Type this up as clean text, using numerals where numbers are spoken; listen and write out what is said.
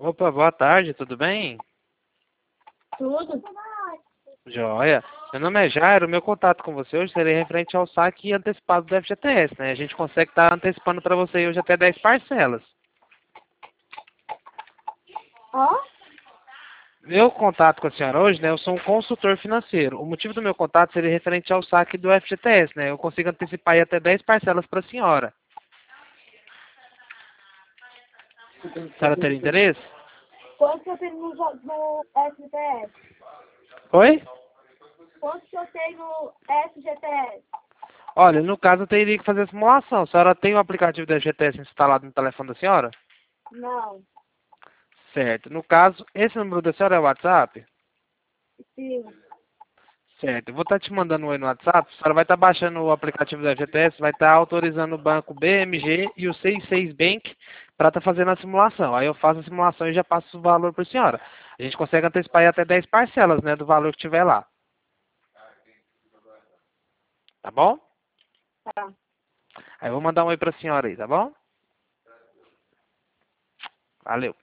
Opa, boa tarde, tudo bem? Tudo? Joia. Meu nome é Jairo, meu contato com você hoje seria referente ao saque antecipado do FGTS, né? A gente consegue estar antecipando para você hoje até 10 parcelas. Ó? Meu contato com a senhora hoje, né? Eu sou um consultor financeiro. O motivo do meu contato seria referente ao saque do FGTS, né? Eu consigo antecipar aí até 10 parcelas para a senhora. A senhora teria interesse? Quanto que eu tenho no SGTS? Oi? Quanto que eu tenho no SGTS? Olha, no caso eu teria que fazer a simulação. A senhora tem o aplicativo do FGTS instalado no telefone da senhora? Não. Certo. No caso, esse número da senhora é o WhatsApp? Sim. Certo. Eu vou estar te mandando um aí no WhatsApp. A senhora vai estar baixando o aplicativo da FGTS, vai estar autorizando o banco BMG e o 66 Bank para estar fazendo a simulação. Aí eu faço a simulação e já passo o valor para a senhora. A gente consegue antecipar aí até 10 parcelas, né, do valor que tiver lá. Tá bom? Tá. Aí eu vou mandar um oi para a senhora aí, tá bom? Valeu.